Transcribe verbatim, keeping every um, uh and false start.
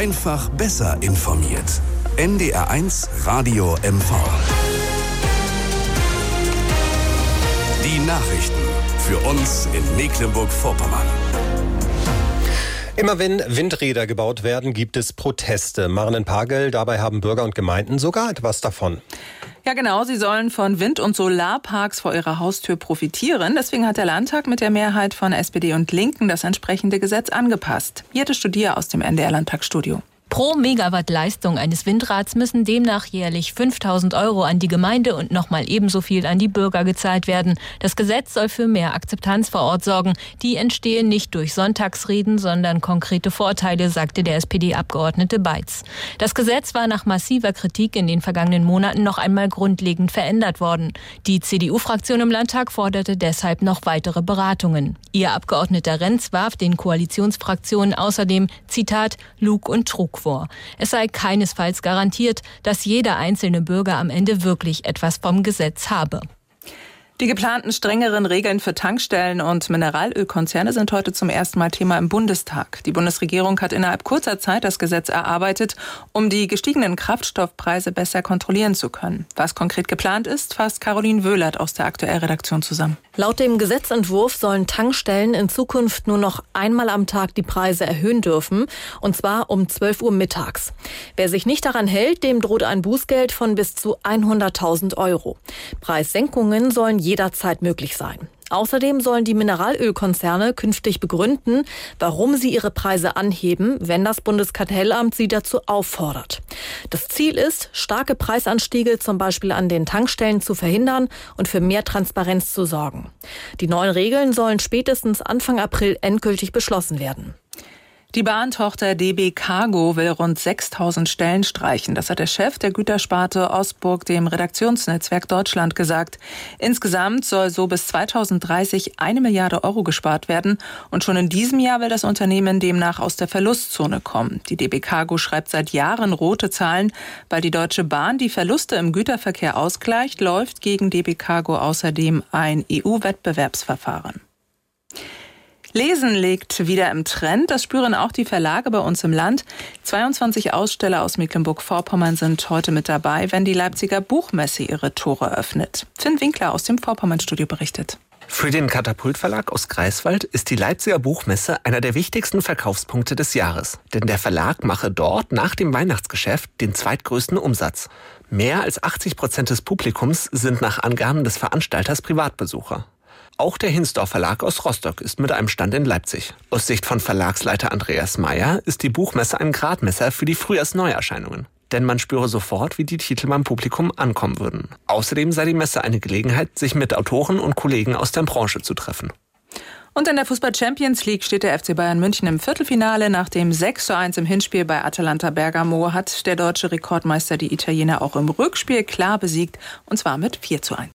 Einfach besser informiert. N D R eins Radio M V. Die Nachrichten für uns in Mecklenburg-Vorpommern. Immer wenn Windräder gebaut werden, gibt es Proteste. Maren Pagel, dabei haben Bürger und Gemeinden sogar etwas davon. Ja genau, sie sollen von Wind- und Solarparks vor ihrer Haustür profitieren. Deswegen hat der Landtag mit der Mehrheit von S P D und Linken das entsprechende Gesetz angepasst. Jette Studier aus dem N D R-Landtagsstudio. Pro Megawatt Leistung eines Windrads müssen demnach jährlich fünftausend Euro an die Gemeinde und nochmal ebenso viel an die Bürger gezahlt werden. Das Gesetz soll für mehr Akzeptanz vor Ort sorgen. Die entstehen nicht durch Sonntagsreden, sondern konkrete Vorteile, sagte der S P D-Abgeordnete Beitz. Das Gesetz war nach massiver Kritik in den vergangenen Monaten noch einmal grundlegend verändert worden. Die C D U-Fraktion im Landtag forderte deshalb noch weitere Beratungen. Ihr Abgeordneter Renz warf den Koalitionsfraktionen außerdem, Zitat, Lug und Trug vor. Es sei keinesfalls garantiert, dass jeder einzelne Bürger am Ende wirklich etwas vom Gesetz habe. Die geplanten strengeren Regeln für Tankstellen und Mineralölkonzerne sind heute zum ersten Mal Thema im Bundestag. Die Bundesregierung hat innerhalb kurzer Zeit das Gesetz erarbeitet, um die gestiegenen Kraftstoffpreise besser kontrollieren zu können. Was konkret geplant ist, fasst Caroline Wöhlert aus der Aktuell-Redaktion zusammen. Laut dem Gesetzentwurf sollen Tankstellen in Zukunft nur noch einmal am Tag die Preise erhöhen dürfen, und zwar um zwölf Uhr mittags. Wer sich nicht daran hält, dem droht ein Bußgeld von bis zu hunderttausend Euro. Preissenkungen sollen jederzeit möglich sein. Außerdem sollen die Mineralölkonzerne künftig begründen, warum sie ihre Preise anheben, wenn das Bundeskartellamt sie dazu auffordert. Das Ziel ist, starke Preisanstiege zum Beispiel an den Tankstellen zu verhindern und für mehr Transparenz zu sorgen. Die neuen Regeln sollen spätestens Anfang April endgültig beschlossen werden. Die Bahntochter D B Cargo will rund sechstausend Stellen streichen. Das hat der Chef der Gütersparte Osburg dem Redaktionsnetzwerk Deutschland gesagt. Insgesamt soll so bis zweitausenddreißig eine Milliarde Euro gespart werden. Und schon in diesem Jahr will das Unternehmen demnach aus der Verlustzone kommen. Die D B Cargo schreibt seit Jahren rote Zahlen. Weil die Deutsche Bahn die Verluste im Güterverkehr ausgleicht, läuft gegen D B Cargo außerdem ein E U-Wettbewerbsverfahren. Lesen liegt wieder im Trend. Das spüren auch die Verlage bei uns im Land. zweiundzwanzig Aussteller aus Mecklenburg-Vorpommern sind heute mit dabei, wenn die Leipziger Buchmesse ihre Tore öffnet. Finn Winkler aus dem Vorpommern-Studio berichtet. Für den Katapult-Verlag aus Greifswald ist die Leipziger Buchmesse einer der wichtigsten Verkaufspunkte des Jahres. Denn der Verlag mache dort nach dem Weihnachtsgeschäft den zweitgrößten Umsatz. Mehr als achtzig Prozent des Publikums sind nach Angaben des Veranstalters Privatbesucher. Auch der Hinsdorf Verlag aus Rostock ist mit einem Stand in Leipzig. Aus Sicht von Verlagsleiter Andreas Meyer ist die Buchmesse ein Gradmesser für die Frühjahrsneuerscheinungen. Denn man spüre sofort, wie die Titel beim Publikum ankommen würden. Außerdem sei die Messe eine Gelegenheit, sich mit Autoren und Kollegen aus der Branche zu treffen. Und in der Fußball-Champions League steht der F C Bayern München im Viertelfinale. Nach dem sechs zu eins im Hinspiel bei Atalanta Bergamo hat der deutsche Rekordmeister die Italiener auch im Rückspiel klar besiegt, und zwar mit vier zu eins.